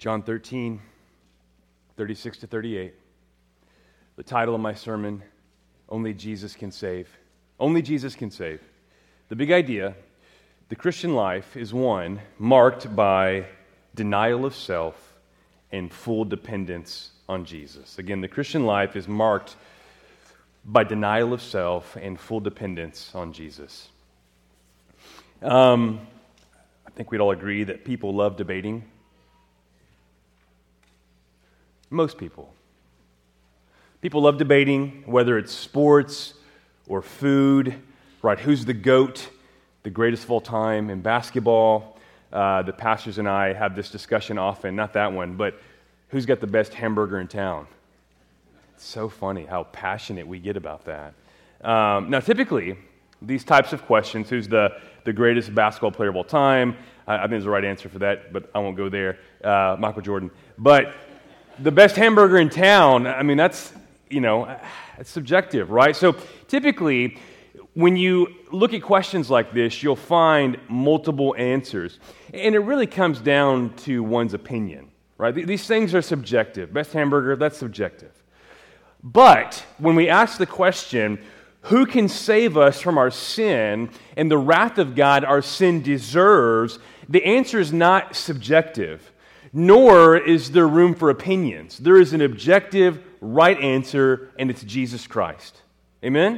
John 13, 36 to 38. The title of my sermon, Only Jesus Can Save. Only Jesus can save. The big idea, the Christian life is one marked by denial of self and full dependence on Jesus. Again, the Christian life is marked by denial of self and full dependence on Jesus. I think we'd all agree that people love debating. Most people. People love debating, whether it's sports or food, right? Who's the GOAT, the greatest of all time in basketball? The pastors and I have this discussion often, not that one, but who's got the best hamburger in town? It's so funny how passionate we get about that. Now, typically, these types of questions, who's the greatest basketball player of all time? I think there's the right answer for that, but I won't go there. Michael Jordan. But the best hamburger in town, I mean, that's, it's subjective, right? So typically, when you look at questions like this, you'll find multiple answers. And it really comes down to one's opinion, right? These things are subjective. Best hamburger, that's subjective. But when we ask the question, who can save us from our sin and the wrath of God our sin deserves, the answer is not subjective, nor is there room for opinions. There is an objective, right answer, and it's Jesus Christ. Amen?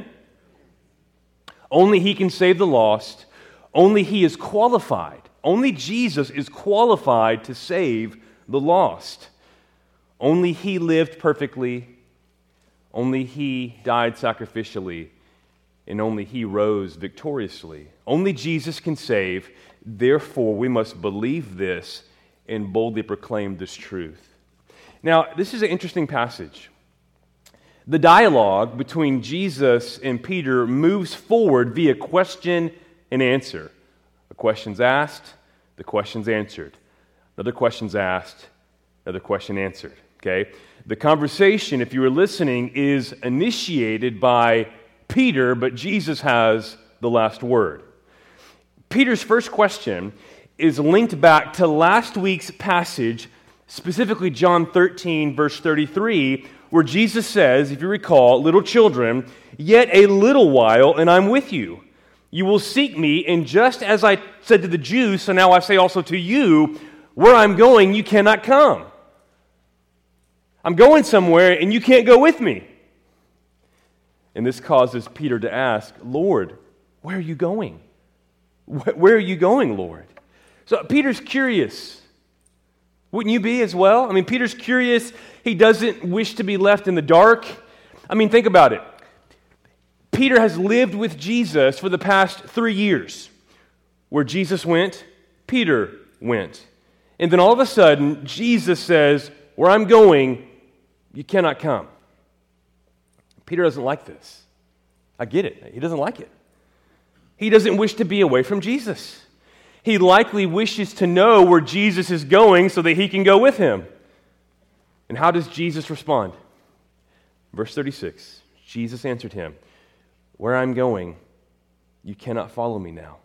Only He can save the lost. Only He is qualified. Only Jesus is qualified to save the lost. Only He lived perfectly. Only He died sacrificially. And only He rose victoriously. Only Jesus can save. Therefore, we must believe this and boldly proclaim this truth. Now, this is an interesting passage. The dialogue between Jesus and Peter moves forward via question and answer. A question's asked, the question's answered. Another question's asked, another question answered. Okay? The conversation, if you were listening, is initiated by Peter, but Jesus has the last word. Peter's first question is linked back to last week's passage, specifically John 13, verse 33, where Jesus says, if you recall, little children, yet a little while, and I'm with you. You will seek me, and just as I said to the Jews, so now I say also to you, where I'm going, you cannot come. I'm going somewhere, and you can't go with me. And this causes Peter to ask, Lord, where are you going? Where are you going, Lord? So Peter's curious. Wouldn't you be as well? I mean, Peter's curious. He doesn't wish to be left in the dark. I mean, think about it. Peter has lived with Jesus for the past 3 years. Where Jesus went, Peter went. And then all of a sudden, Jesus says, where I'm going, you cannot come. Peter doesn't like this. I get it. He doesn't like it. He doesn't wish to be away from Jesus. He likely wishes to know where Jesus is going so that he can go with him. And how does Jesus respond? Verse 36, Jesus answered him, where I'm going, you cannot follow me now.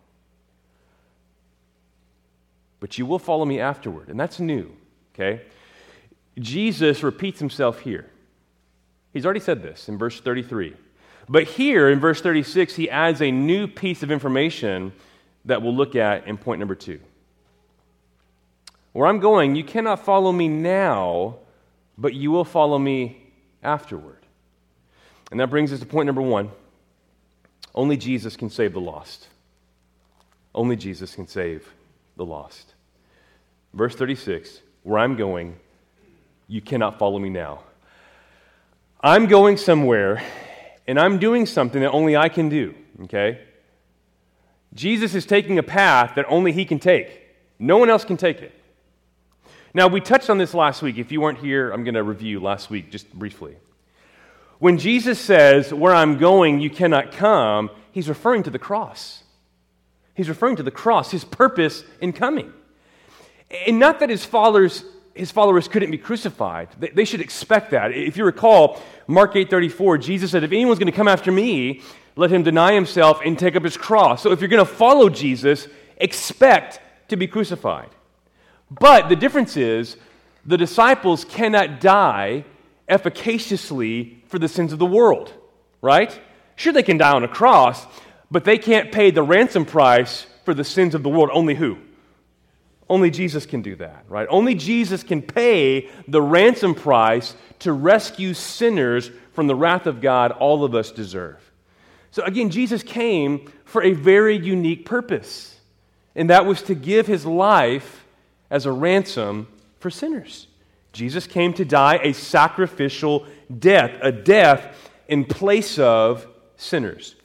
But you will follow me afterward. And that's new, okay? Jesus repeats himself here. He's already said this in verse 33. But here in verse 36, he adds a new piece of information that we'll look at in point number 2. Where I'm going, you cannot follow me now, but you will follow me afterward. And that brings us to point number 1. Only Jesus can save the lost. Only Jesus can save the lost. Verse 36, where I'm going, you cannot follow me now. I'm going somewhere, and I'm doing something that only I can do, okay? Jesus is taking a path that only He can take. No one else can take it. Now, we touched on this last week. If you weren't here, I'm going to review last week just briefly. When Jesus says, where I'm going, you cannot come, He's referring to the cross. He's referring to the cross, His purpose in coming. And not that His followers couldn't be crucified. They should expect that. If you recall, Mark 8:34, Jesus said, if anyone's going to come after me, let him deny himself and take up his cross. So if you're going to follow Jesus, expect to be crucified. But the difference is, The disciples cannot die efficaciously for the sins of the world, right? Sure, they can die on a cross, but they can't pay the ransom price for the sins of the world. Only who? Only Jesus can do that, right? Only Jesus can pay the ransom price to rescue sinners from the wrath of God all of us deserve. So again, Jesus came for a very unique purpose, and that was to give his life as a ransom for sinners. Jesus came to die a sacrificial death, a death in place of sinners.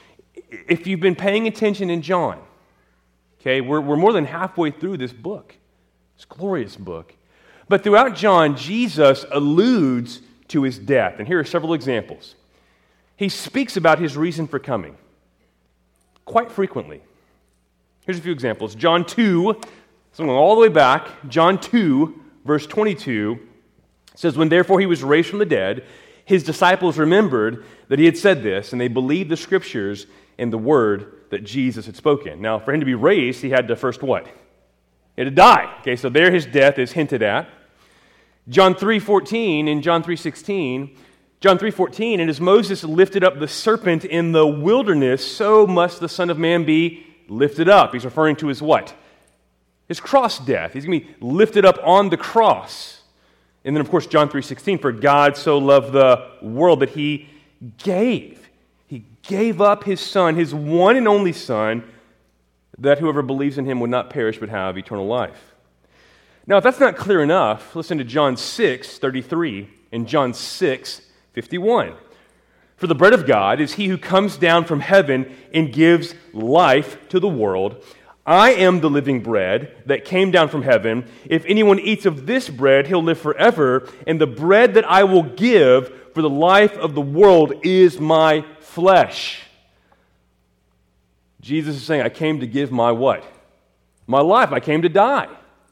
If you've been paying attention in John, okay, we're more than halfway through this book. It's a glorious book. But throughout John, Jesus alludes to his death. And here are several examples. He speaks about his reason for coming quite frequently. Here's a few examples. John 2, so going all the way back, John 2, verse 22, says, "When therefore he was raised from the dead, his disciples remembered that he had said this, and they believed the scriptures and the word that Jesus had spoken." Now, for him to be raised, he had to first what? He had to die. Okay, so there his death is hinted at. John 3:14 and John 3:16. John 3:14, "And as Moses lifted up the serpent in the wilderness, so must the Son of Man be lifted up." He's referring to his what? His cross death. He's going to be lifted up on the cross. And then, of course, John 3:16, "For God so loved the world that he gave." He gave up his Son, his one and only Son, that whoever believes in him would not perish but have eternal life. Now, if that's not clear enough, listen to John 6:33 and John 6:51. "For the bread of God is he who comes down from heaven and gives life to the world. I am the living bread that came down from heaven. If anyone eats of this bread, he'll live forever. And the bread that I will give for the life of the world is my flesh." Jesus is saying, I came to give my what? My life. I came to die.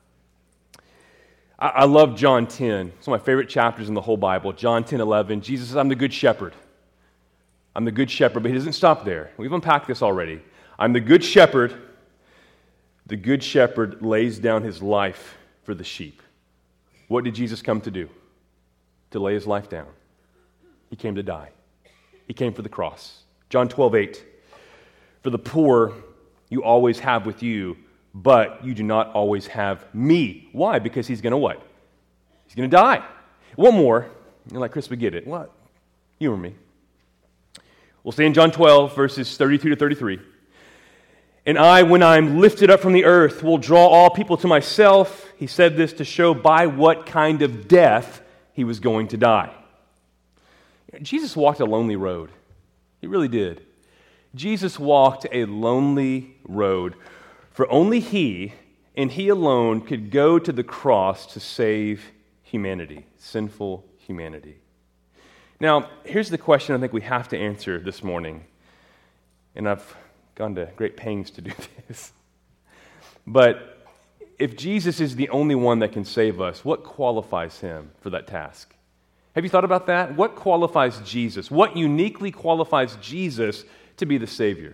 I love John 10. It's one of my favorite chapters in the whole Bible. John 10:11. Jesus says, "I'm the good shepherd." I'm the good shepherd, but he doesn't stop there. We've unpacked this already. I'm the good shepherd. The good shepherd lays down his life for the sheep. What did Jesus come to do? To lay his life down. He came to die. He came for the cross. John 12:8. "For the poor you always have with you, but you do not always have me." Why? Because he's going to what? He's going to die. One more. You're like, "Chris, we get it." What? You or me. We'll stay in John 12, verses 32 to 33. "And I, when I'm lifted up from the earth, will draw all people to myself." He said this to show by what kind of death he was going to die. Jesus walked a lonely road. He really did. Jesus walked a lonely road, for only he and he alone could go to the cross to save humanity, sinful humanity. Now, here's the question I think we have to answer this morning, and I've gone to great pains to do this. But if Jesus is the only one that can save us, what qualifies him for that task? Have you thought about that? What qualifies Jesus? What uniquely qualifies Jesus to be the Savior?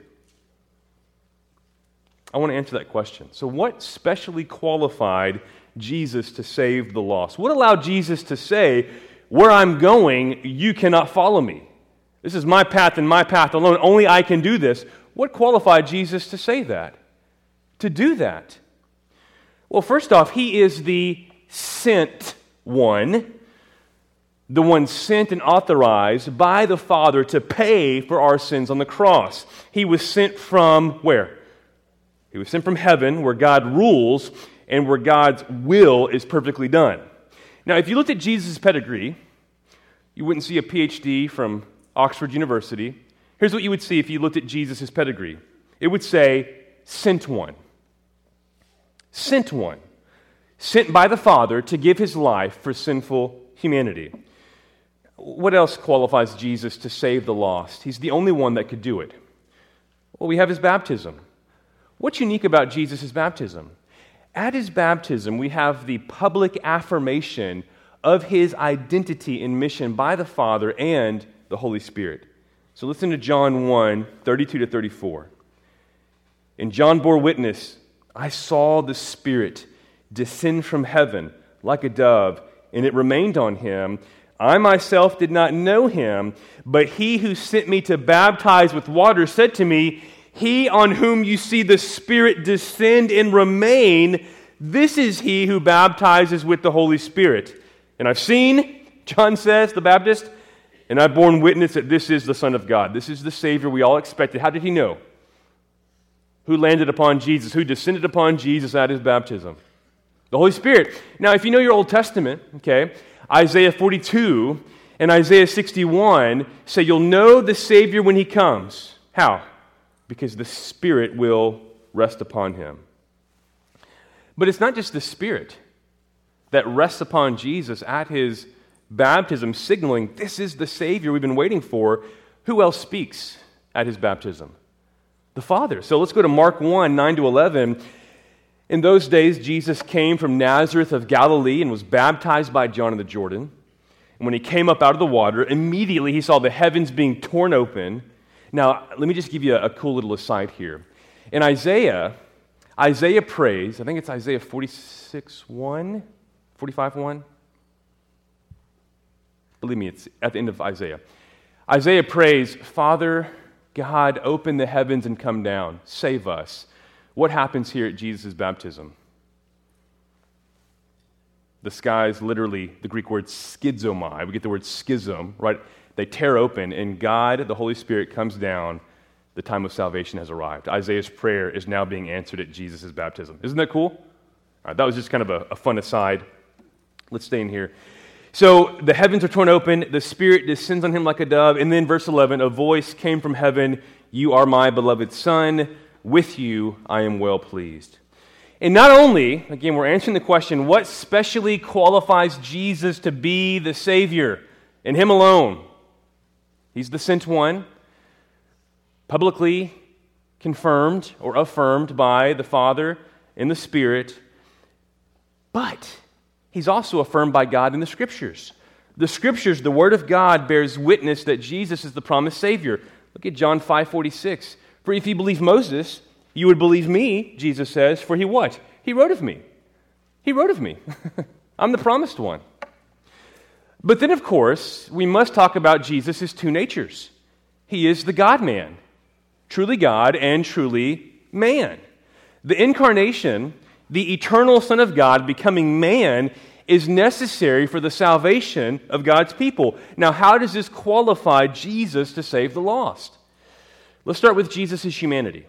I want to answer that question. So what specially qualified Jesus to save the lost? What allowed Jesus to say, "Where I'm going, you cannot follow me. This is my path and my path alone. Only I can do this." What qualified Jesus to say that? To do that? Well, first off, he is the sent one. The one sent and authorized by the Father to pay for our sins on the cross. He was sent from where? He was sent from heaven, where God rules and where God's will is perfectly done. Now, if you looked at Jesus' pedigree, you wouldn't see a PhD from Oxford University. Here's what you would see if you looked at Jesus' pedigree. It would say, "Sent one." Sent one. Sent by the Father to give his life for sinful humanity. What else qualifies Jesus to save the lost? He's the only one that could do it. Well, we have his baptism. What's unique about Jesus' baptism? At his baptism, we have the public affirmation of his identity and mission by the Father and the Holy Spirit. So listen to John 1, 32 to 34. "And John bore witness, I saw the Spirit descend from heaven like a dove, and it remained on him. I myself did not know him, but he who sent me to baptize with water said to me, he on whom you see the Spirit descend and remain, this is he who baptizes with the Holy Spirit. And I've seen, John says, the Baptist, and I've borne witness that this is the Son of God. This is the Savior we all expected. How did he know? Who landed upon Jesus? Who descended upon Jesus at his baptism? The Holy Spirit. Now, if you know your Old Testament, okay, Isaiah 42 and Isaiah 61 say you'll know the Savior when he comes. How? Because the Spirit will rest upon him. But it's not just the Spirit that rests upon Jesus at his baptism, signaling this is the Savior we've been waiting for. Who else speaks at his baptism? The Father. So let's go to Mark 1, 9-11. In those days, Jesus came from Nazareth of Galilee and was baptized by John in the Jordan. And when he came up out of the water, immediately he saw the heavens being torn open. Now, let me just give you a cool little aside here. In Isaiah prays, I think it's Isaiah 46:1, 45:1. Believe me, it's at the end of Isaiah. Isaiah prays, Father God, open the heavens and come down. Save us. What happens here at Jesus' baptism? The skies, literally, the Greek word schizomai. We get the word schism, right? They tear open, and God, the Holy Spirit, comes down. The time of salvation has arrived. Isaiah's prayer is now being answered at Jesus' baptism. Isn't that cool? All right, that was just kind of a fun aside. Let's stay in here. So the heavens are torn open, the Spirit descends on him like a dove, and then verse 11, a voice came from heaven, you are my beloved Son, with you I am well pleased. And not only, again, we're answering the question, what specially qualifies Jesus to be the Savior? And him alone. He's the sent one, publicly confirmed or affirmed by the Father and the Spirit, but he's also affirmed by God in the Scriptures. The Scriptures, the Word of God, bears witness that Jesus is the promised Savior. Look at John 5:46. For if you believe Moses, you would believe me, Jesus says, for he what? He wrote of me. He wrote of me. I'm the promised one. But then, of course, we must talk about Jesus' two natures. He is the God-man, truly God and truly man. The incarnation, the eternal Son of God becoming man, is necessary for the salvation of God's people. Now, how does this qualify Jesus to save the lost? Let's start with Jesus' humanity.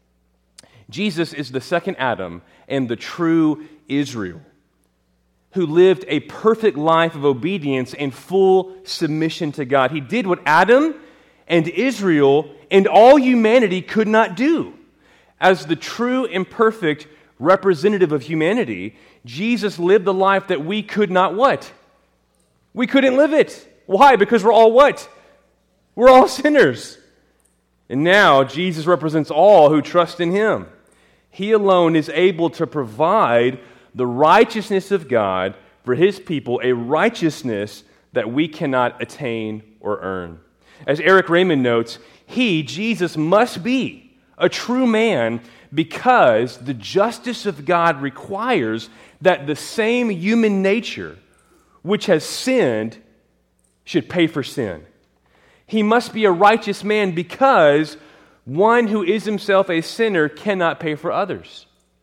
Jesus is the second Adam and the true Israel, who lived a perfect life of obedience and full submission to God. He did what Adam and Israel and all humanity could not do. As the true and perfect representative of humanity, Jesus lived the life that we could not what? We couldn't live it. Why? Because we're all what? We're all sinners. And now Jesus represents all who trust in him. He alone is able to provide the righteousness of God for his people, a righteousness that we cannot attain or earn. As Eric Raymond notes, he, Jesus, must be a true man because the justice of God requires that the same human nature which has sinned should pay for sin. He must be a righteous man because one who is himself a sinner cannot pay for others.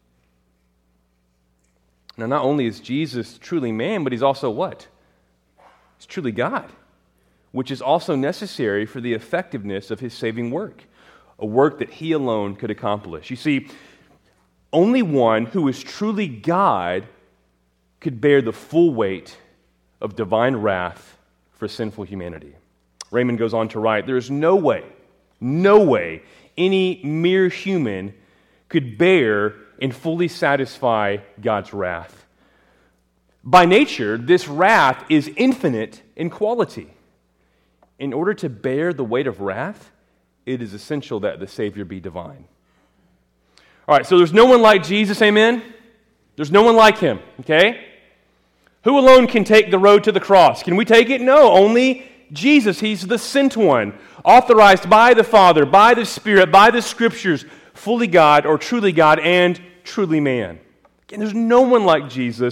Now, not only is Jesus truly man, but he's also what? He's truly God, which is also necessary for the effectiveness of his saving work, a work that he alone could accomplish. You see, only one who is truly God could bear the full weight of divine wrath for sinful humanity. Raymond goes on to write, there is no way any mere human could bear and fully satisfy God's wrath. By nature, this wrath is infinite in quality. In order to bear the weight of wrath, it is essential that the Savior be divine. All right, so there's no one like Jesus, amen? There's no one like him, okay? Who alone can take the road to the cross? Can we take it? No, only Jesus. He's the sent one, authorized by the Father, by the Spirit, by the Scriptures, fully God or truly God and truly man. Again, there's no one like Jesus,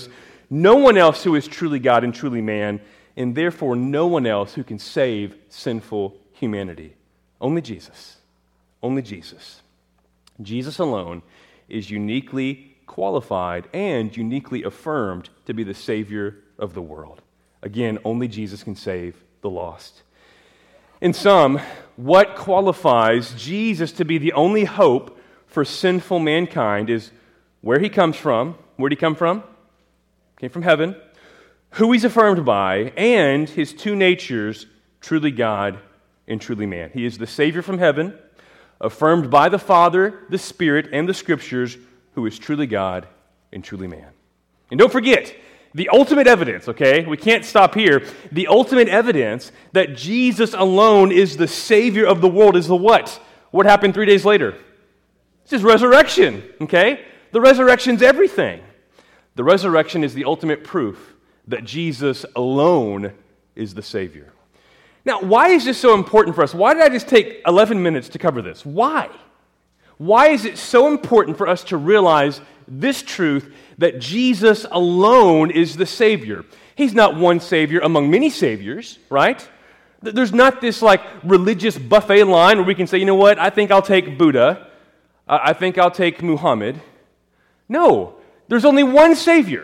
No one else who is truly God and truly man, and therefore no one else who can save sinful humanity. Only Jesus. Only Jesus. Jesus alone is uniquely qualified and uniquely affirmed to be the Savior of the world. Again, only Jesus can save the lost. In sum, what qualifies Jesus to be the only hope for sinful mankind is where he comes from. Where did he come from? Came from heaven. Who he's affirmed by, and his two natures, truly God and truly man. He is the Savior from heaven, affirmed by the Father, the Spirit, and the Scriptures, who is truly God and truly man. And don't forget, the ultimate evidence, okay? We can't stop here. The ultimate evidence that Jesus alone is the Savior of the world is the what? What happened 3 days later? It's his resurrection, okay? The resurrection's everything. The resurrection is the ultimate proof that Jesus alone is the Savior. Now, why is this so important for us? Why did I just take 11 minutes to cover this? Why? Why is it so important for us to realize this truth that Jesus alone is the Savior? He's not one Savior among many Saviors, right? There's not this like religious buffet line where we can say, you know what, I think I'll take Buddha. I think I'll take Muhammad. No, there's only one Savior.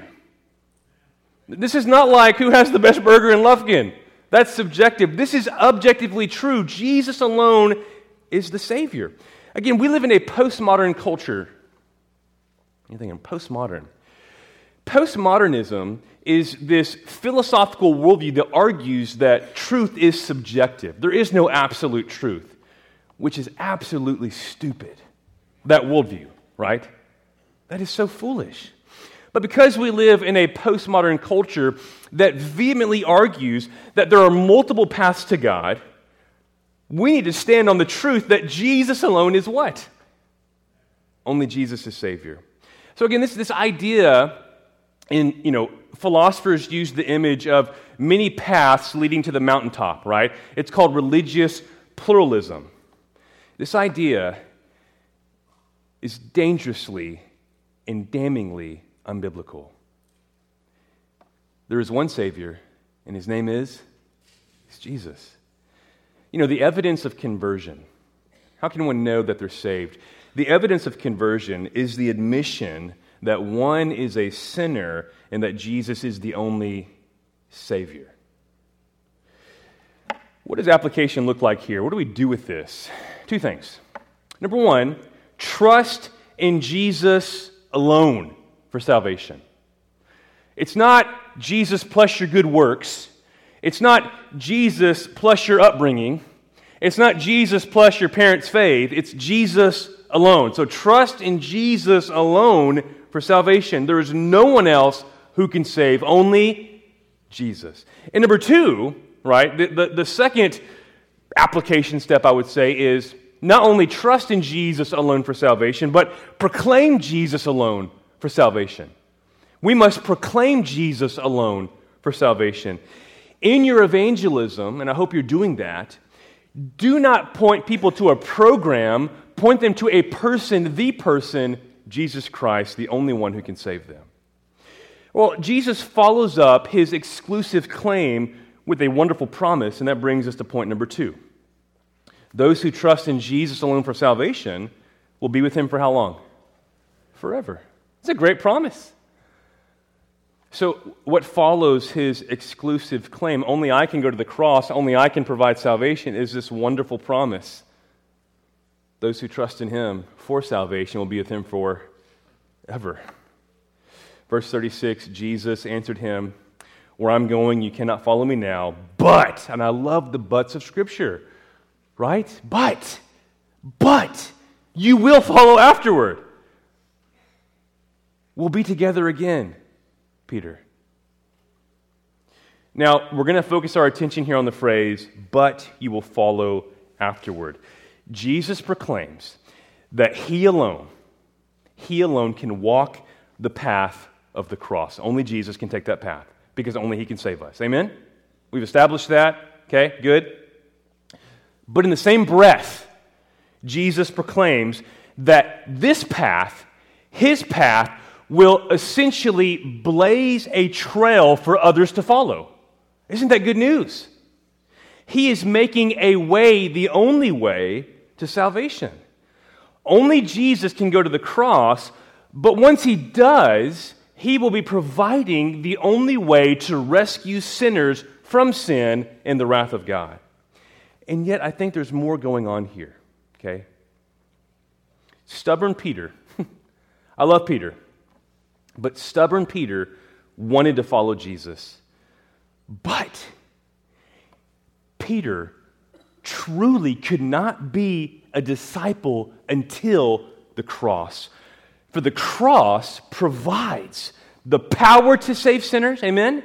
This is not like who has the best burger in Lufkin. That's subjective. This is objectively true. Jesus alone is the Savior. Again, we live in a postmodern culture. You're thinking, postmodern. Postmodernism is this philosophical worldview that argues that truth is subjective. There is no absolute truth, which is absolutely stupid. That worldview, right? That is so foolish. But because we live in a postmodern culture that vehemently argues that there are multiple paths to God, we need to stand on the truth that Jesus alone is what? Only Jesus is Savior. So again, this idea philosophers use the image of many paths leading to the mountaintop, right? It's called religious pluralism. This idea is dangerously and damningly unbiblical. There is one Savior, and his name is Jesus. You know, the evidence of conversion. How can one know that they're saved? The evidence of conversion is the admission that one is a sinner and that Jesus is the only Savior. What does application look like here? What do we do with this? Two things. Number one, trust in Jesus alone for salvation. It's not Jesus plus your good works. It's not Jesus plus your upbringing. It's not Jesus plus your parents' faith. It's Jesus alone. So trust in Jesus alone for salvation. There is no one else who can save, only Jesus. And number two, right, the second application step I would say is not only trust in Jesus alone for salvation, but proclaim Jesus alone for salvation. We must proclaim Jesus alone for salvation. In your evangelism, and I hope you're doing that, do not point people to a program, point them to a person, the person, Jesus Christ, the only one who can save them. Well, Jesus follows up his exclusive claim with a wonderful promise, and that brings us to point number two. Those who trust in Jesus alone for salvation will be with him for how long? Forever. It's a great promise. So what follows his exclusive claim, only I can go to the cross, only I can provide salvation, is this wonderful promise. Those who trust in him for salvation will be with him forever. Verse 36, Jesus answered him, "Where I'm going, you cannot follow me now, but," and I love the buts of Scripture, right? But, you will follow afterward. We'll be together again, Peter. Now, we're going to focus our attention here on the phrase, "but you will follow afterward." Jesus proclaims that he alone can walk the path of the cross. Only Jesus can take that path, because only he can save us. Amen? We've established that. Okay, good. But in the same breath, Jesus proclaims that this path, his path, will essentially blaze a trail for others to follow. Isn't that good news? He is making a way, the only way to salvation. Only Jesus can go to the cross, but once he does, he will be providing the only way to rescue sinners from sin and the wrath of God. And yet, I think there's more going on here, okay? Stubborn Peter, I love Peter, but stubborn Peter wanted to follow Jesus. But Peter truly could not be a disciple until the cross. For the cross provides the power to save sinners, amen?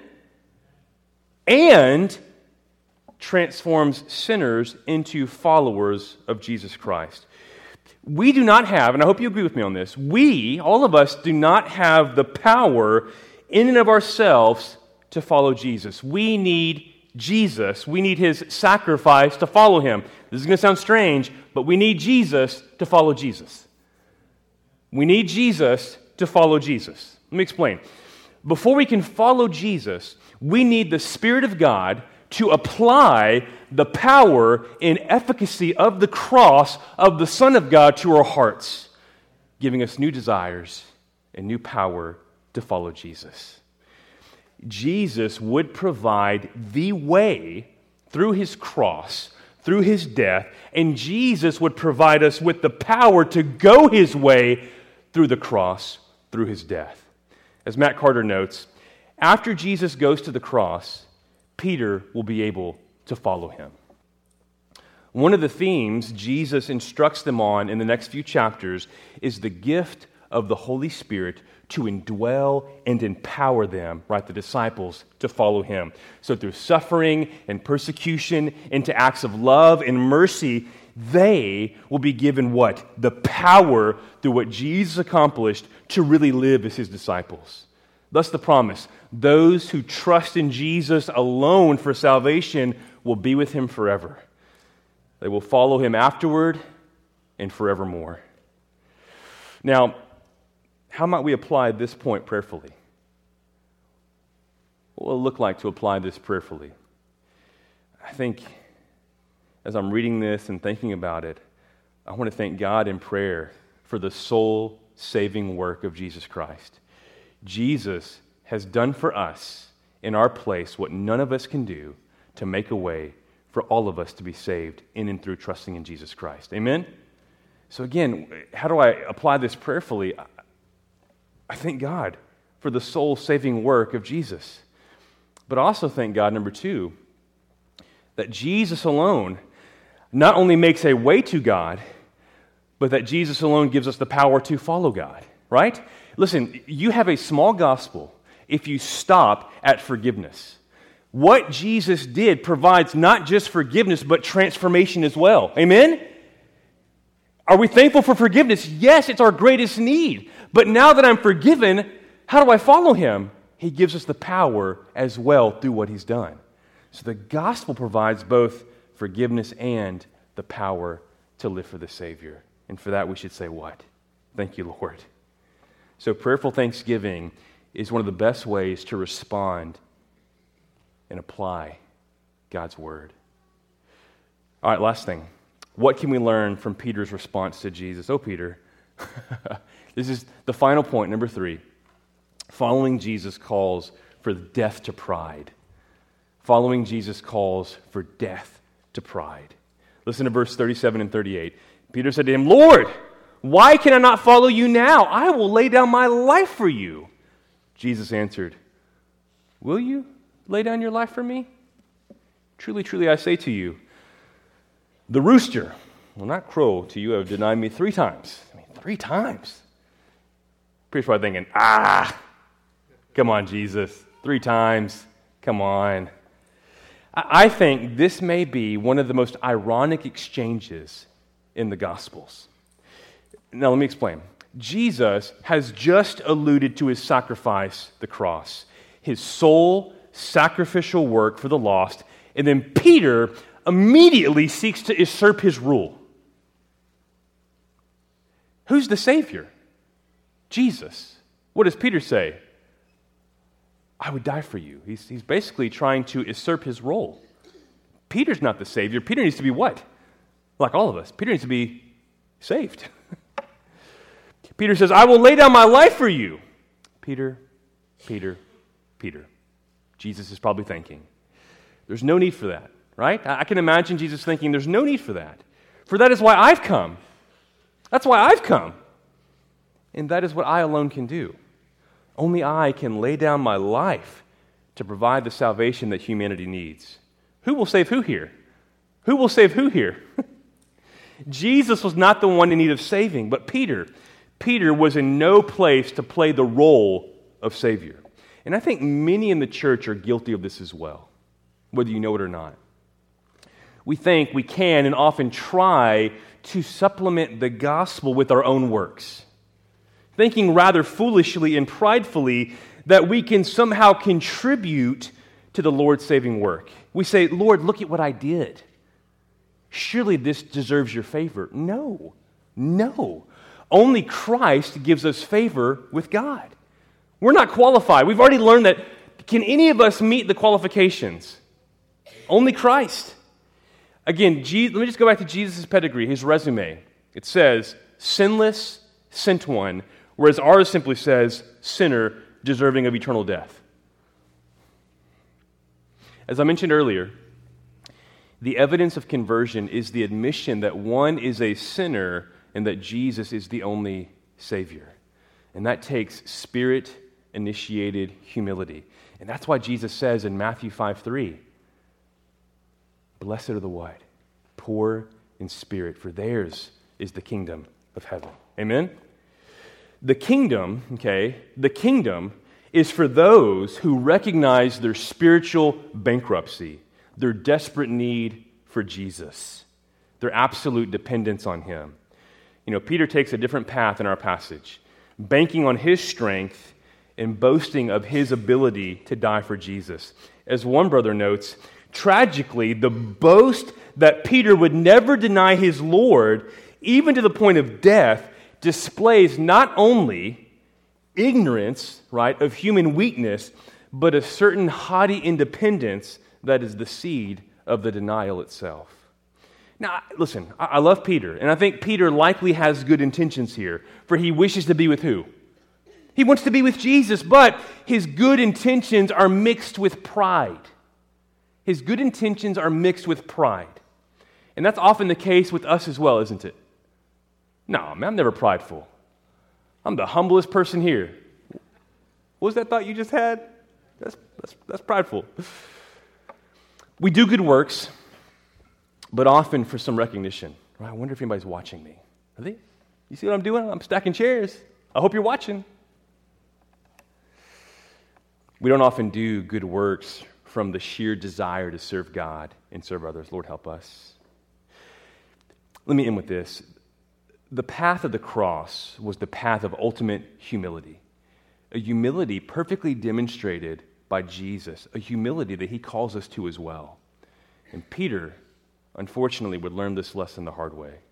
And transforms sinners into followers of Jesus Christ. We do not have, and I hope you agree with me on this, we, all of us, do not have the power in and of ourselves to follow Jesus. We need Jesus. We need his sacrifice to follow him. This is going to sound strange, but we need Jesus to follow Jesus. We need Jesus to follow Jesus. Let me explain. Before we can follow Jesus, we need the Spirit of God to apply the power and efficacy of the cross of the Son of God to our hearts, giving us new desires and new power to follow Jesus. Jesus would provide the way through his cross, through his death, and Jesus would provide us with the power to go his way through the cross, through his death. As Matt Carter notes, after Jesus goes to the cross, Peter will be able to follow him. One of the themes Jesus instructs them on in the next few chapters is the gift of the Holy Spirit to indwell and empower them, right, the disciples, to follow him. So through suffering and persecution, into acts of love and mercy, they will be given what? The power through what Jesus accomplished to really live as his disciples. Thus the promise, those who trust in Jesus alone for salvation will be with him forever. They will follow him afterward and forevermore. Now, how might we apply this point prayerfully? What will it look like to apply this prayerfully? I think as I'm reading this and thinking about it, I want to thank God in prayer for the soul-saving work of Jesus Christ. Jesus has done for us in our place what none of us can do to make a way for all of us to be saved in and through trusting in Jesus Christ. Amen? So again, how do I apply this prayerfully? I thank God for the soul-saving work of Jesus. But I also thank God, number two, that Jesus alone not only makes a way to God, but that Jesus alone gives us the power to follow God, right? Listen, you have a small gospel if you stop at forgiveness. What Jesus did provides not just forgiveness, but transformation as well. Amen? Are we thankful for forgiveness? Yes, it's our greatest need. But now that I'm forgiven, how do I follow him? He gives us the power as well through what he's done. So the gospel provides both forgiveness and the power to live for the Savior. And for that we should say what? Thank you, Lord. So prayerful thanksgiving is one of the best ways to respond and apply God's word. All right, last thing. What can we learn from Peter's response to Jesus? Oh, Peter. This is the final point, number 3. Following Jesus calls for death to pride. Following Jesus calls for death to pride. Listen to verse 37 and 38. Peter said to him, Lord, why can I not follow you now? I will lay down my life for you. Jesus answered, will you lay down your life for me? Truly, truly, I say to you, the rooster will not crow till you have denied me 3 times. 3 times. Peter's probably thinking, come on, Jesus, 3 times. Come on. I think this may be one of the most ironic exchanges in the Gospels. Now, let me explain. Jesus has just alluded to his sacrifice, the cross, his sole sacrificial work for the lost, and then Peter immediately seeks to usurp his rule. Who's the Savior? Jesus. What does Peter say? I would die for you. He's basically trying to usurp his role. Peter's not the Savior. Peter needs to be what? Like all of us. Peter needs to be saved. Peter says, I will lay down my life for you. Peter. Jesus is probably thinking, there's no need for that, right? I can imagine Jesus thinking, there's no need for that. For that is why I've come. That's why I've come. And that is what I alone can do. Only I can lay down my life to provide the salvation that humanity needs. Who will save who here? Who will save who here? Jesus was not the one in need of saving, but Peter. Peter was in no place to play the role of Savior. And I think many in the church are guilty of this as well, whether you know it or not. We think we can and often try to supplement the gospel with our own works, thinking rather foolishly and pridefully that we can somehow contribute to the Lord's saving work. We say, Lord, look at what I did. Surely this deserves your favor. No. Only Christ gives us favor with God. We're not qualified. We've already learned that. Can any of us meet the qualifications? Only Christ. Again, let me just go back to Jesus' pedigree, his resume. It says, sinless, sent one, whereas ours simply says, sinner, deserving of eternal death. As I mentioned earlier, the evidence of conversion is the admission that one is a sinner and that Jesus is the only Savior. And that takes Spirit-initiated humility. And that's why Jesus says in Matthew 5:3, blessed are the what? Poor in spirit, for theirs is the kingdom of heaven. Amen? The kingdom is for those who recognize their spiritual bankruptcy, their desperate need for Jesus, their absolute dependence on Him. You know, Peter takes a different path in our passage, banking on his strength and boasting of his ability to die for Jesus. As one brother notes, tragically, the boast that Peter would never deny his Lord, even to the point of death, displays not only ignorance, right, of human weakness, but a certain haughty independence that is the seed of the denial itself. Now, listen, I love Peter, and I think Peter likely has good intentions here, for he wishes to be with who? He wants to be with Jesus, but his good intentions are mixed with pride. His good intentions are mixed with pride. And that's often the case with us as well, isn't it? No, man, I'm never prideful. I'm the humblest person here. What was that thought you just had? That's prideful. We do good works, but often for some recognition. Right? I wonder if anybody's watching me. Are they? You see what I'm doing? I'm stacking chairs. I hope you're watching. We don't often do good works from the sheer desire to serve God and serve others. Lord, help us. Let me end with this. The path of the cross was the path of ultimate humility, a humility perfectly demonstrated by Jesus, a humility that he calls us to as well. And Peter, unfortunately, would learn this lesson the hard way.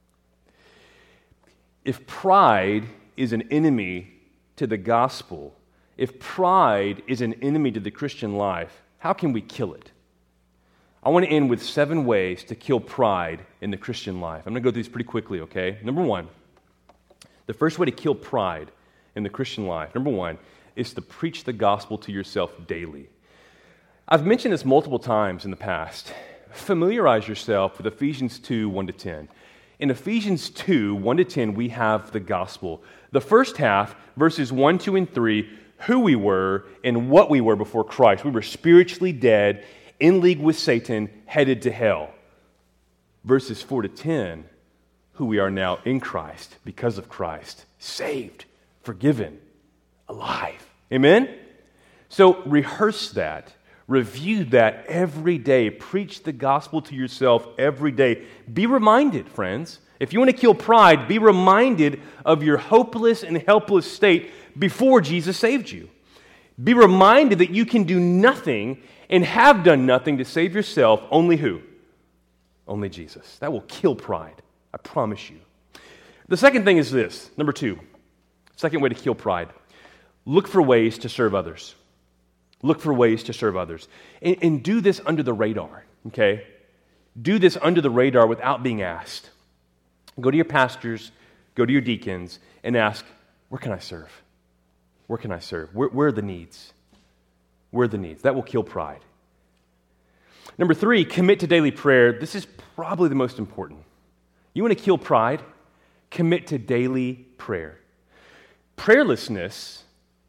If pride is an enemy to the gospel, if pride is an enemy to the Christian life, how can we kill it? I want to end with 7 ways to kill pride in the Christian life. I'm going to go through these pretty quickly, okay? Number 1, the first way to kill pride in the Christian life, number 1, is to preach the gospel to yourself daily. I've mentioned this multiple times in the past. Familiarize yourself with Ephesians 2, 1-10. In Ephesians 2, 1-10, we have the gospel. The first half, verses 1, 2, and 3, who we were and what we were before Christ. We were spiritually dead, in league with Satan, headed to hell. Verses 4-10, who we are now in Christ, because of Christ, saved, forgiven, alive. Amen? So rehearse that. Review that every day. Preach the gospel to yourself every day. Be reminded, friends. If you want to kill pride, be reminded of your hopeless and helpless state before Jesus saved you. Be reminded that you can do nothing and have done nothing to save yourself. Only who? Only Jesus. That will kill pride. I promise you. The second thing is this. Number 2. Second way to kill pride. look for ways to serve others. Look for ways to serve others. And do this under the radar, okay? Do this under the radar without being asked. Go to your pastors, go to your deacons, and ask, where can I serve? Where can I serve? Where are the needs? Where are the needs? That will kill pride. Number 3, commit to daily prayer. This is probably the most important. You want to kill pride? Commit to daily prayer. Prayerlessness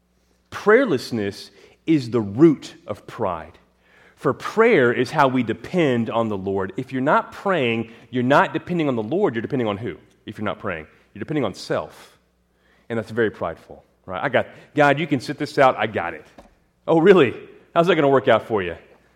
is the root of pride. For prayer is how we depend on the Lord. If you're not praying, you're not depending on the Lord, you're depending on who? If you're not praying, you're depending on self. And that's very prideful, right? God, you can sit this out, I got it. Oh, really? How's that going to work out for you?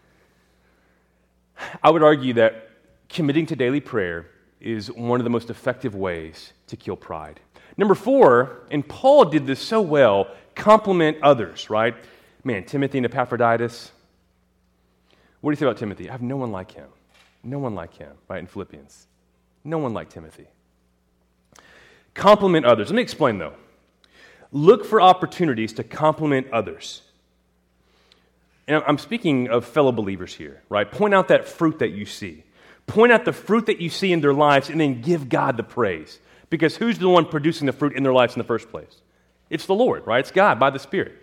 I would argue that committing to daily prayer is one of the most effective ways to kill pride. Number 4, and Paul did this so well, compliment others, right? Man, Timothy and Epaphroditus. What do you say about Timothy? I have no one like him. No one like him, right, in Philippians. No one like Timothy. Compliment others. Let me explain, though. Look for opportunities to compliment others. And I'm speaking of fellow believers here, right? Point out that fruit that you see. Point out the fruit that you see in their lives and then give God the praise. Because who's the one producing the fruit in their lives in the first place? It's the Lord, right? It's God by the Spirit.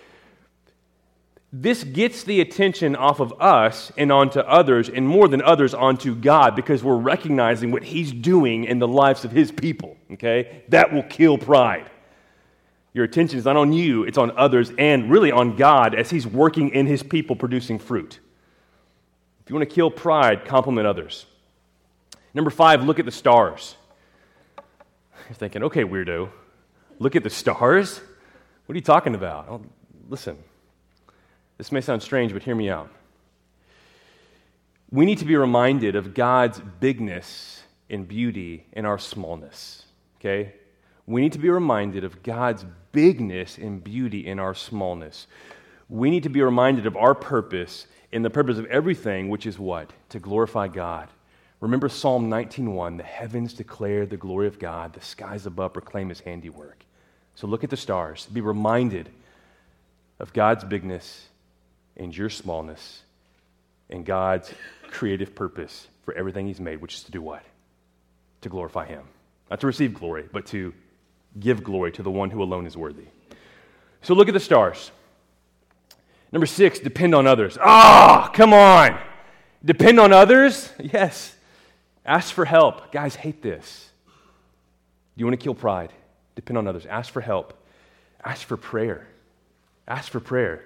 This gets the attention off of us and onto others, and more than others, onto God, because we're recognizing what He's doing in the lives of His people, okay? That will kill pride. Your attention is not on you, it's on others, and really on God as He's working in His people producing fruit. If you want to kill pride, compliment others. Number 5, look at the stars. You're thinking, okay, weirdo, look at the stars? What are you talking about? Oh, listen. This may sound strange, but hear me out. We need to be reminded of God's bigness and beauty in our smallness, okay? We need to be reminded of God's bigness and beauty in our smallness. We need to be reminded of our purpose and the purpose of everything, which is what? To glorify God. Remember Psalm 19:1, the heavens declare the glory of God, the skies above proclaim His handiwork. So look at the stars. Be reminded of God's bigness and your smallness, and God's creative purpose for everything He's made, which is to do what? To glorify Him. Not to receive glory, but to give glory to the one who alone is worthy. So look at the stars. Number 6, depend on others. Come on. Depend on others? Yes. Ask for help. Guys, hate this. You want to kill pride? Depend on others. Ask for help. Ask for prayer. Ask for prayer.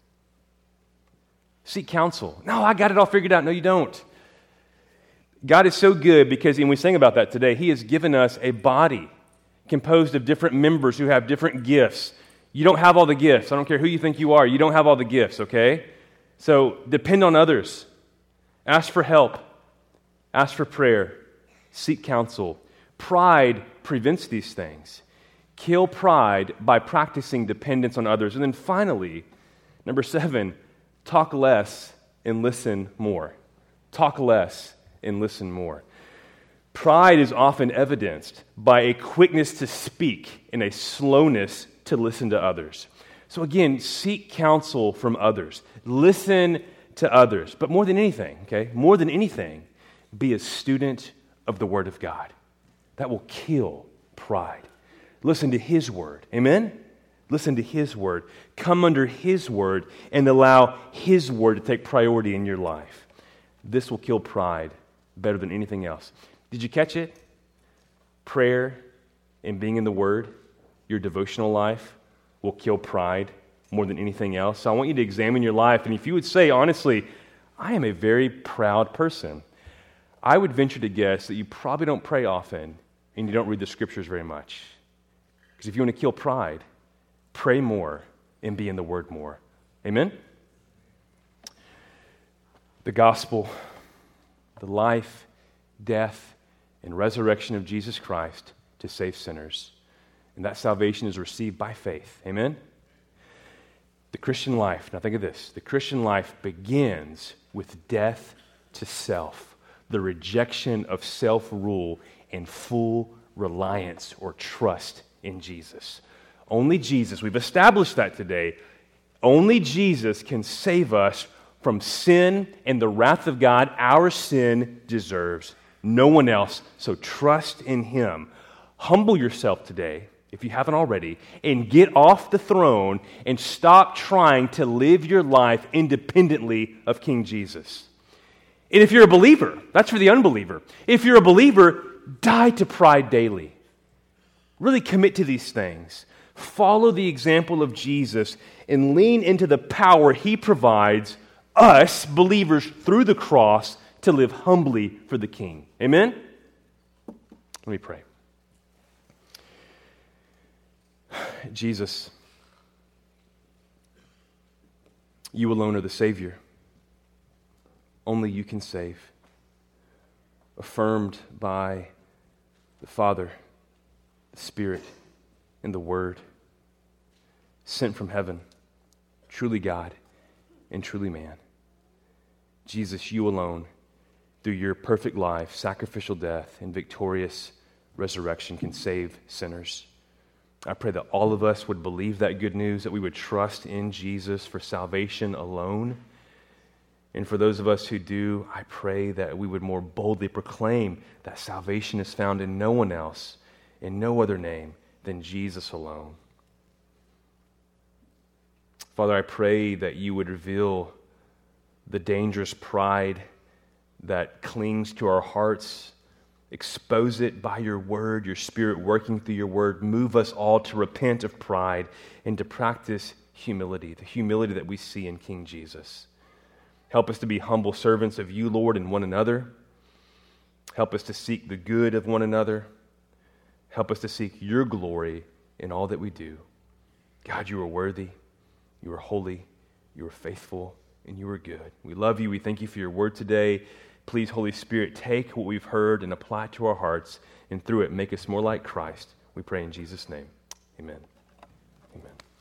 Seek counsel. No, I got it all figured out. No, you don't. God is so good because, and we sang about that today, He has given us a body composed of different members who have different gifts. You don't have all the gifts. I don't care who you think you are. You don't have all the gifts, okay? So depend on others. Ask for help. Ask for prayer. Seek counsel. Pride prevents these things. Kill pride by practicing dependence on others. And then finally, number 7, talk less and listen more. Talk less and listen more. Pride is often evidenced by a quickness to speak and a slowness to listen to others. So again, seek counsel from others. Listen to others. But more than anything, okay, more than anything, be a student of the Word of God. That will kill pride. Listen to His Word. Amen? Listen to His Word. Come under His Word and allow His Word to take priority in your life. This will kill pride better than anything else. Did you catch it? Prayer and being in the Word, your devotional life, will kill pride more than anything else. So I want you to examine your life, and if you would say, honestly, I am a very proud person, I would venture to guess that you probably don't pray often and you don't read the Scriptures very much. Because if you want to kill pride, pray more and be in the Word more. Amen? The gospel, the life, death, and resurrection of Jesus Christ to save sinners. And that salvation is received by faith. Amen? The Christian life, now think of this, the Christian life begins with death to self, the rejection of self-rule and full reliance or trust in Jesus. Only Jesus, we've established that today, only Jesus can save us from sin and the wrath of God our sin deserves. No one else. So trust in Him. Humble yourself today, if you haven't already, and get off the throne and stop trying to live your life independently of King Jesus. And if you're a believer, that's for the unbeliever. If you're a believer, die to pride daily. Really commit to these things. Follow the example of Jesus and lean into the power He provides us, believers, through the cross to live humbly for the King. Amen? Let me pray. Jesus, You alone are the Savior. Only You can save. Affirmed by the Father, the Spirit, and the Word. Sent from heaven, truly God and truly man. Jesus, You alone, through Your perfect life, sacrificial death, and victorious resurrection, can save sinners. I pray that all of us would believe that good news, that we would trust in Jesus for salvation alone. And for those of us who do, I pray that we would more boldly proclaim that salvation is found in no one else, in no other name than Jesus alone. Father, I pray that You would reveal the dangerous pride that clings to our hearts. Expose it by Your word, Your Spirit working through Your word. Move us all to repent of pride and to practice humility, the humility that we see in King Jesus. Help us to be humble servants of You, Lord, and one another. Help us to seek the good of one another. Help us to seek Your glory in all that we do. God, You are worthy. You are holy. You are faithful. And You are good. We love You. We thank You for Your word today. Please, Holy Spirit, take what we've heard and apply it to our hearts, and through it make us more like Christ. We pray in Jesus' name. Amen. Amen.